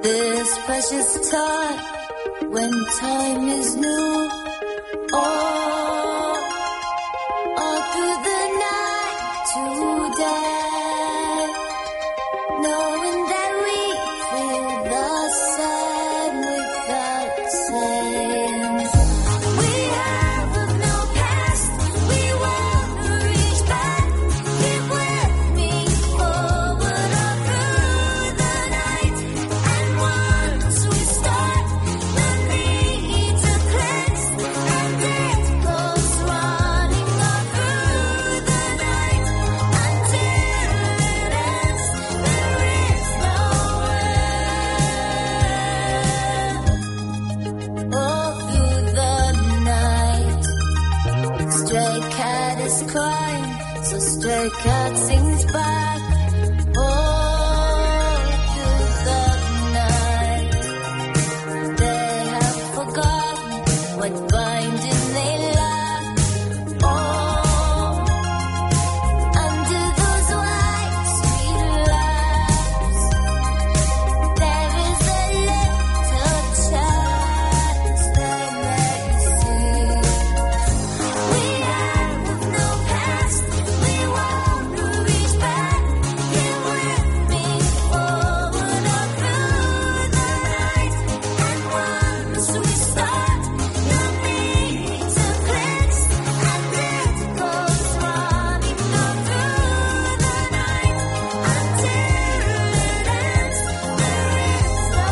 This precious time, when time is new, all through the night today, knowing that we feel the same without saying. We have no past, we won't reach back. Keep with me forward all through the night, and once we start, no need to cleanse, and it goes running all through the night until it ends. There is no end. All through the night, stray cat is crying, so stray cat sings back. All through the night, they have forgotten what binding they lack. Oh, under those white sweet lights, there is a little chance they may see. We have no past, we won't reach back. Here with me forward all through the night, and once we start, no need to cleanse, and it goes running all through the night until it ends. There is no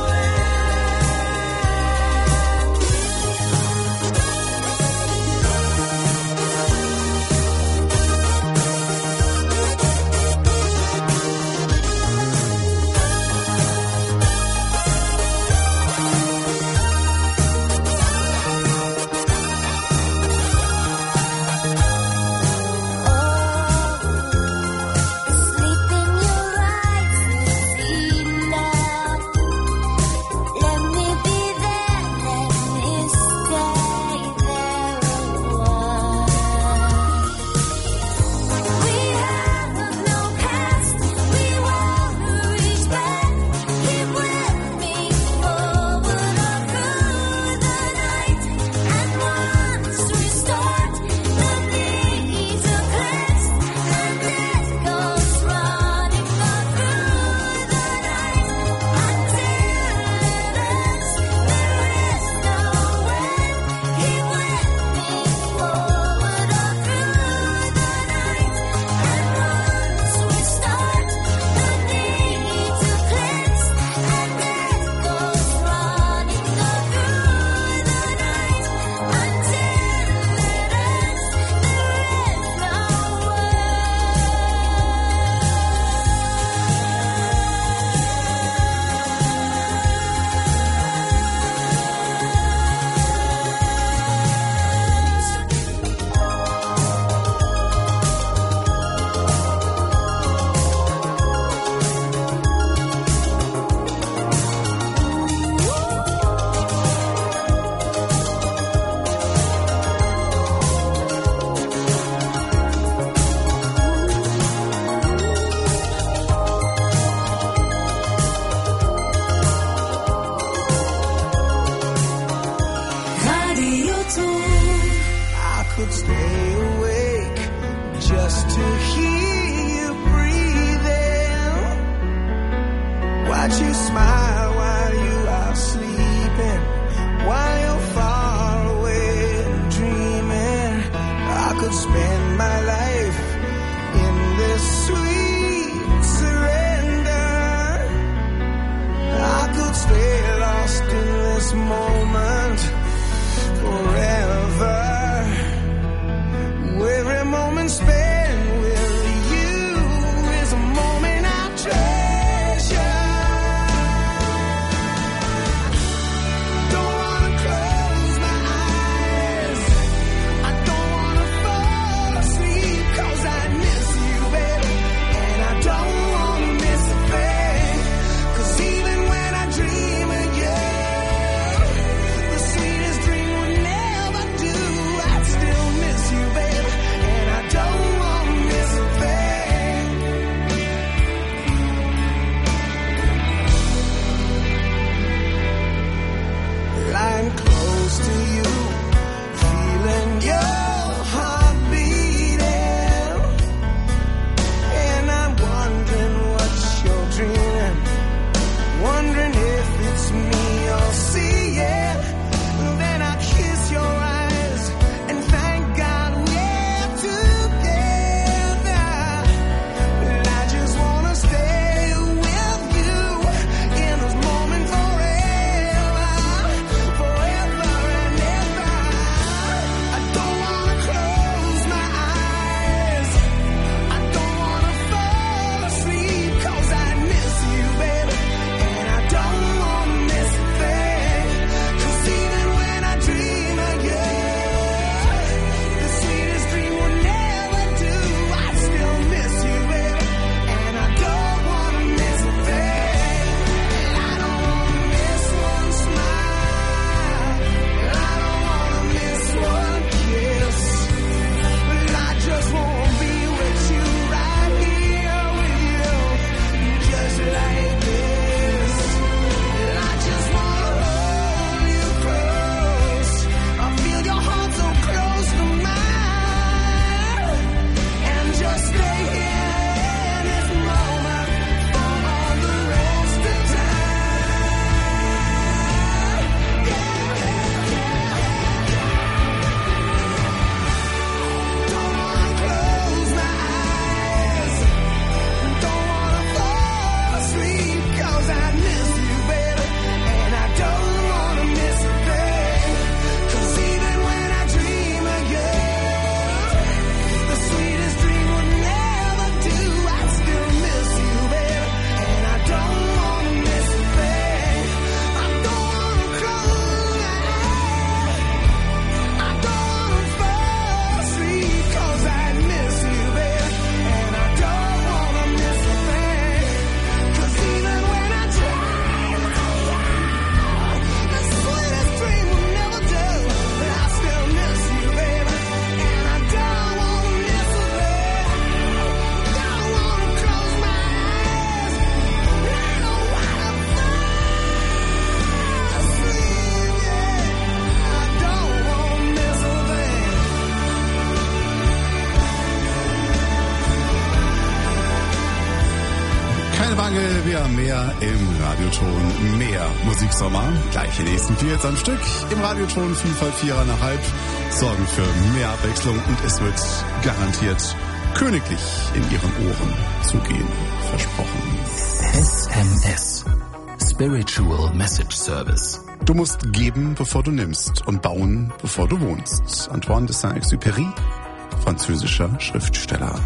sleep in your eyes, Lucina. Let me be there, let me stay there a while. We have no past, we won't reach back. Keep with me forward all through the night, and once we start, no need to cleanse, and it goes running all through the night until it ends. There is no end. Keep with me forward all through the night, and once we start, no need to cleanse, and it goes running all through the night until it ends. Radio 2. I could stay awake just to hear you breathing. Watch you smile while you are sleeping, while you're far away and dreaming. I could spend my life in this sweet surrender. I could stay lost in this moment forever. Every moment spent with you is a moment I treasure. Mehr im Radioton, mehr Musiksommer. Gleich die nächsten 4 jetzt am Stück. Im Radioton Vielfalt 4,5 sorgen für mehr Abwechslung und es wird garantiert königlich in Ihren Ohren zugehen. Versprochen. SMS. Spiritual Message Service. Du musst geben, bevor du nimmst und bauen, bevor du wohnst. Antoine de Saint-Exupéry, französischer Schriftsteller.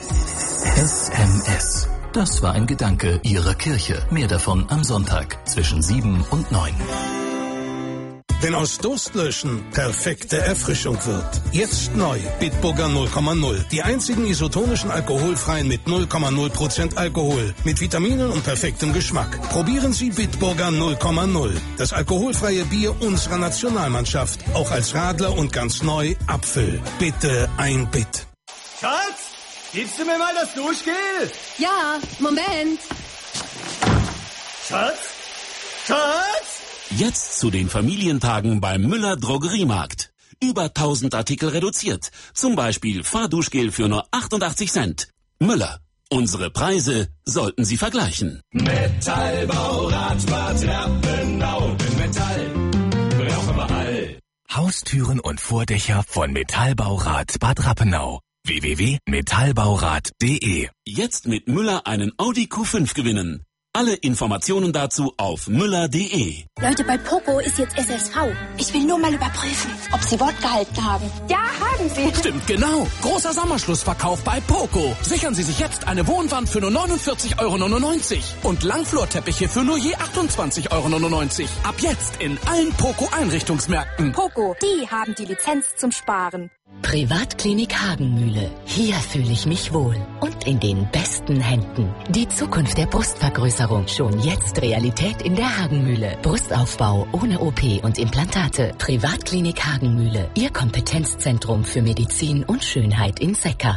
SMS. Das war ein Gedanke Ihrer Kirche. Mehr davon am Sonntag zwischen 7 und 9. Wenn aus Durstlöschen perfekte Erfrischung wird. Jetzt neu, Bitburger 0,0. Die einzigen isotonischen alkoholfreien mit 0,0% Alkohol. Mit Vitaminen und perfektem Geschmack. Probieren Sie Bitburger 0,0. Das alkoholfreie Bier unserer Nationalmannschaft. Auch als Radler und ganz neu Apfel. Bitte ein Bit. Schatz, gibst du mir mal das Duschgel? Ja, Moment. Schatz? Schatz? Jetzt zu den Familientagen beim Müller Drogeriemarkt. Über 1000 Artikel reduziert. Zum Beispiel Fahrduschgel für nur 88 Cent. Müller. Unsere Preise sollten Sie vergleichen. Metallbau, Radbad, Rappenau. Metall brauchen wir all. Haustüren und Vordächer von Metallbaurat Bad Rappenau. www.metallbaurat.de. Jetzt mit Müller einen Audi Q5 gewinnen. Alle Informationen dazu auf müller.de. Leute, bei Poco ist jetzt SSV. Ich will nur mal überprüfen, ob Sie Wort gehalten haben. Ja, haben Sie. Stimmt, genau. Großer Sommerschlussverkauf bei Poco. Sichern Sie sich jetzt eine Wohnwand für nur 49,99 € und Langflorteppiche für nur je 28,99 €. Ab jetzt in allen Poco-Einrichtungsmärkten. Poco, die haben die Lizenz zum Sparen. Privatklinik Hagenmühle. Hier fühle ich mich wohl und in den besten Händen. Die Zukunft der Brustvergrößerung schon jetzt Realität in der Hagenmühle. Brustaufbau ohne OP und Implantate. Privatklinik Hagenmühle. Ihr Kompetenzzentrum für Medizin und Schönheit in Seckach.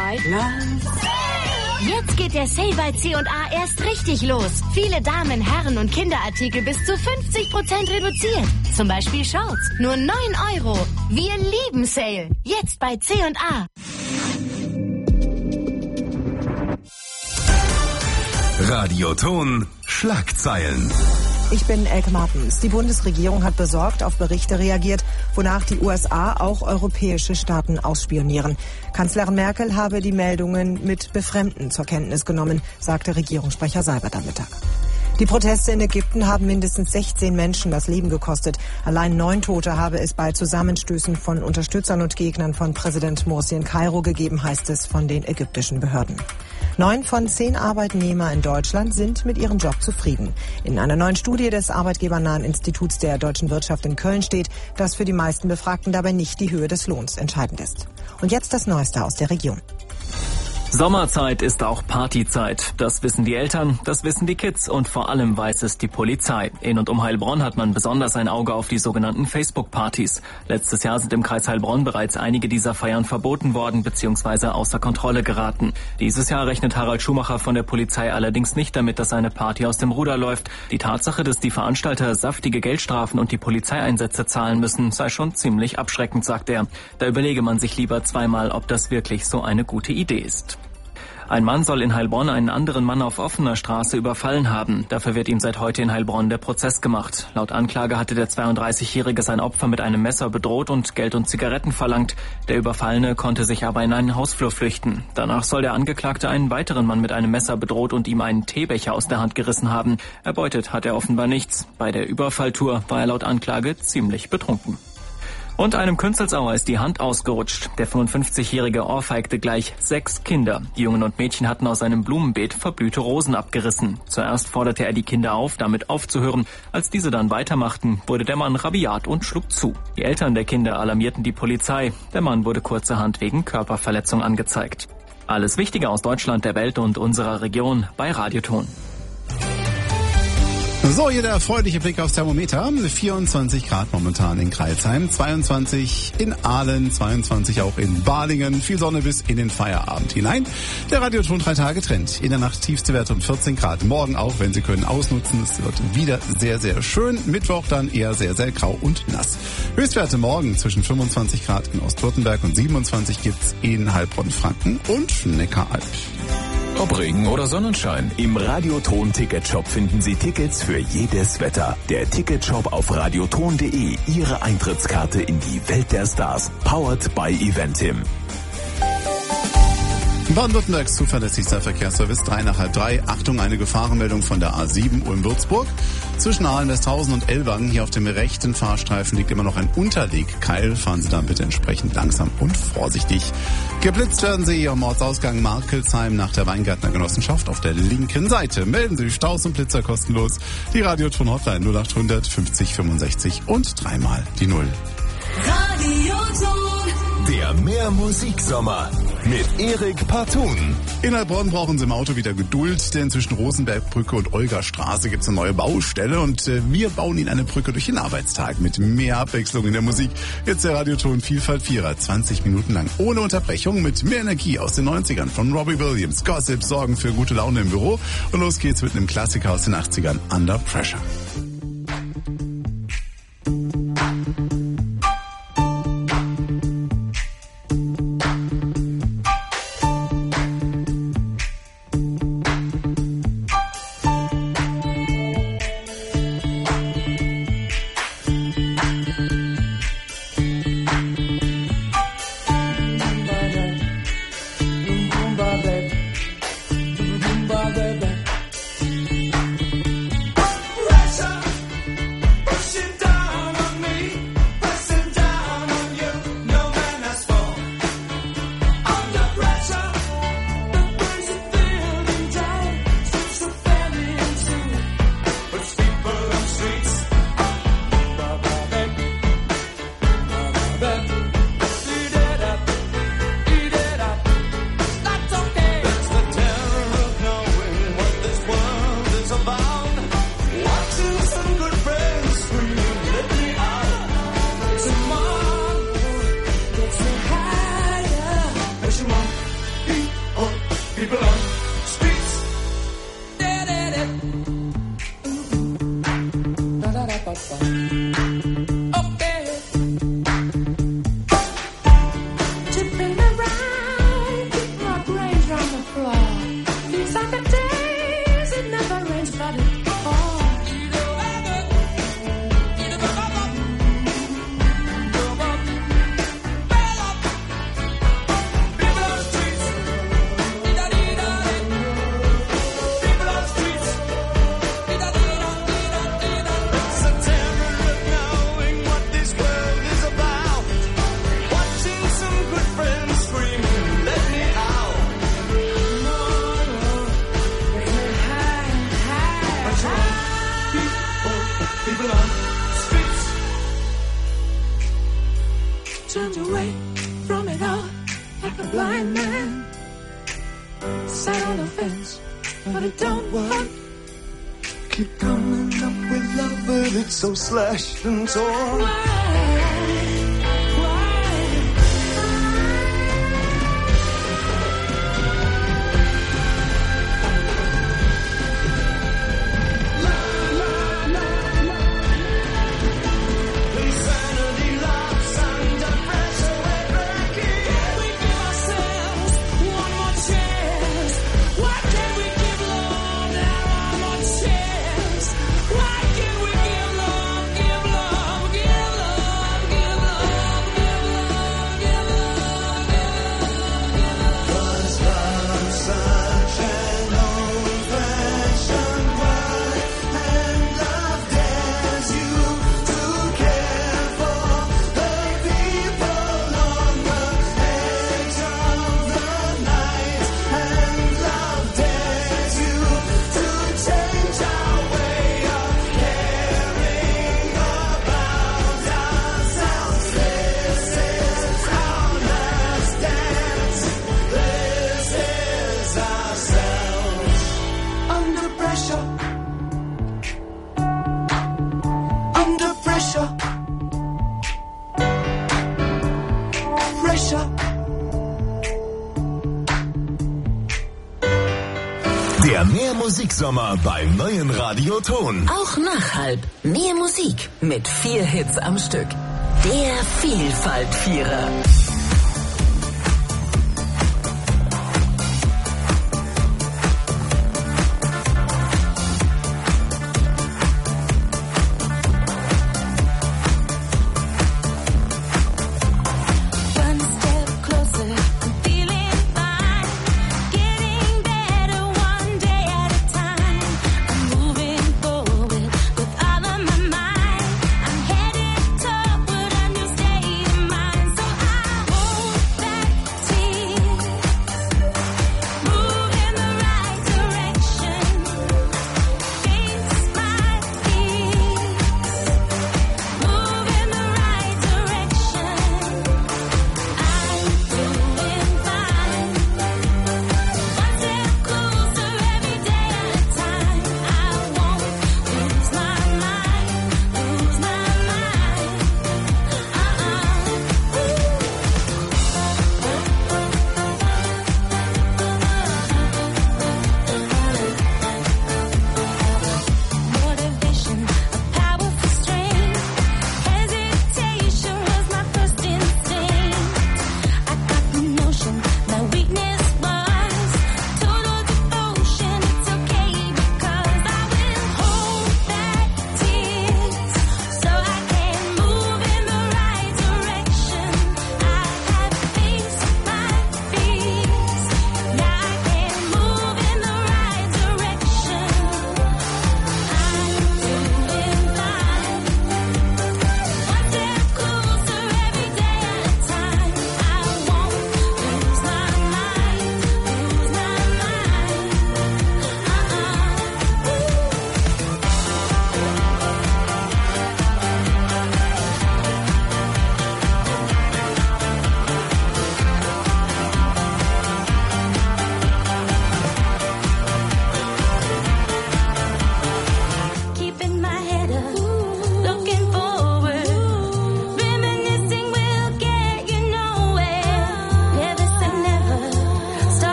Jetzt geht der Sale bei C&A erst richtig los. Viele Damen-, Herren- und Kinderartikel bis zu 50% reduziert. Zum Beispiel Shorts, nur 9 €. Wir lieben Sale. Jetzt bei C&A. Radioton Schlagzeilen. Ich bin Elke Martens. Die Bundesregierung hat besorgt auf Berichte reagiert, wonach die USA auch europäische Staaten ausspionieren. Kanzlerin Merkel habe die Meldungen mit Befremden zur Kenntnis genommen, sagte Regierungssprecher Seibert am Mittag. Die Proteste in Ägypten haben mindestens 16 Menschen das Leben gekostet. Allein 9 Tote habe es bei Zusammenstößen von Unterstützern und Gegnern von Präsident Morsi in Kairo gegeben, heißt es von den ägyptischen Behörden. 9 von 10 Arbeitnehmer in Deutschland sind mit ihrem Job zufrieden. In einer neuen Studie des Arbeitgebernahen Instituts der deutschen Wirtschaft in Köln steht, dass für die meisten Befragten dabei nicht die Höhe des Lohns entscheidend ist. Und jetzt das Neueste aus der Region. Sommerzeit ist auch Partyzeit. Das wissen die Eltern, das wissen die Kids und vor allem weiß es die Polizei. In und um Heilbronn hat man besonders ein Auge auf die sogenannten Facebook-Partys. Letztes Jahr sind im Kreis Heilbronn bereits einige dieser Feiern verboten worden bzw. außer Kontrolle geraten. Dieses Jahr rechnet Harald Schumacher von der Polizei allerdings nicht damit, dass eine Party aus dem Ruder läuft. Die Tatsache, dass die Veranstalter saftige Geldstrafen und die Polizeieinsätze zahlen müssen, sei schon ziemlich abschreckend, sagt er. Da überlege man sich lieber zweimal, ob das wirklich so eine gute Idee ist. Ein Mann soll in Heilbronn einen anderen Mann auf offener Straße überfallen haben. Dafür wird ihm seit heute in Heilbronn der Prozess gemacht. Laut Anklage hatte der 32-Jährige sein Opfer mit einem Messer bedroht und Geld und Zigaretten verlangt. Der Überfallene konnte sich aber in einen Hausflur flüchten. Danach soll der Angeklagte einen weiteren Mann mit einem Messer bedroht und ihm einen Teebecher aus der Hand gerissen haben. Erbeutet hat er offenbar nichts. Bei der Überfalltour war er laut Anklage ziemlich betrunken. Und einem Künzelsauer ist die Hand ausgerutscht. Der 55-Jährige ohrfeigte gleich 6 Kinder. Die Jungen und Mädchen hatten aus einem Blumenbeet verblühte Rosen abgerissen. Zuerst forderte er die Kinder auf, damit aufzuhören. Als diese dann weitermachten, wurde der Mann rabiat und schlug zu. Die Eltern der Kinder alarmierten die Polizei. Der Mann wurde kurzerhand wegen Körperverletzung angezeigt. Alles Wichtige aus Deutschland, der Welt und unserer Region bei Radioton. So, hier der erfreuliche Blick aufs Thermometer. 24 Grad momentan in Crailsheim, 22 in Aalen, 22 auch in Balingen. Viel Sonne bis in den Feierabend hinein. Der Radioton 3 Tage Trend. In der Nacht tiefste Werte um 14 Grad. Morgen auch, wenn Sie können, ausnutzen. Es wird wieder sehr, sehr schön. Mittwoch dann eher sehr, sehr grau und nass. Höchstwerte morgen zwischen 25 Grad in Ostwürttemberg und 27 gibt's in Heilbronn-Franken und Neckaralb. Ob Regen oder Sonnenschein, im Radioton-Ticketshop finden Sie Tickets für jedes Wetter. Der Ticketshop auf radioton.de, Ihre Eintrittskarte in die Welt der Stars. Powered by Eventim. Baden-Württembergs zuverlässigster Verkehrsservice 3 nach halb 3. Achtung, eine Gefahrenmeldung von der A7 Ulm-Würzburg. Zwischen Aalen-Westhausen und Ellwangen, hier auf dem rechten Fahrstreifen, liegt immer noch ein Unterlegkeil. Fahren Sie dann bitte entsprechend langsam und vorsichtig. Geblitzt werden Sie hier am Ortsausgang Markelsheim nach der Weingärtner Genossenschaft auf der linken Seite. Melden Sie Staus und Blitzer kostenlos. Die Radioton-Hotline 0800 50 65 und 3-mal die 0. Radioton. Der Mehrmusiksommer mit Erik Partun. In Heilbronn brauchen Sie im Auto wieder Geduld, denn zwischen Rosenbergbrücke und Olgastraße gibt es eine neue Baustelle und wir bauen Ihnen eine Brücke durch den Arbeitstag mit mehr Abwechslung in der Musik. Jetzt der Radioton Vielfalt Vierer, 20 Minuten lang ohne Unterbrechung mit mehr Energie aus den 90ern von Robbie Williams. Gossip sorgen für gute Laune im Büro und los geht's mit einem Klassiker aus den 80ern, Under Pressure. Turned away from it all like a blind man. Sat on the fence, but it don't work. Keep coming up with love, but it's so slashed and torn. Der Mehrmusiksommer beim neuen Radioton. Auch nach halb. Mehr Musik mit 4 Hits am Stück. Der Vielfalt Vierer.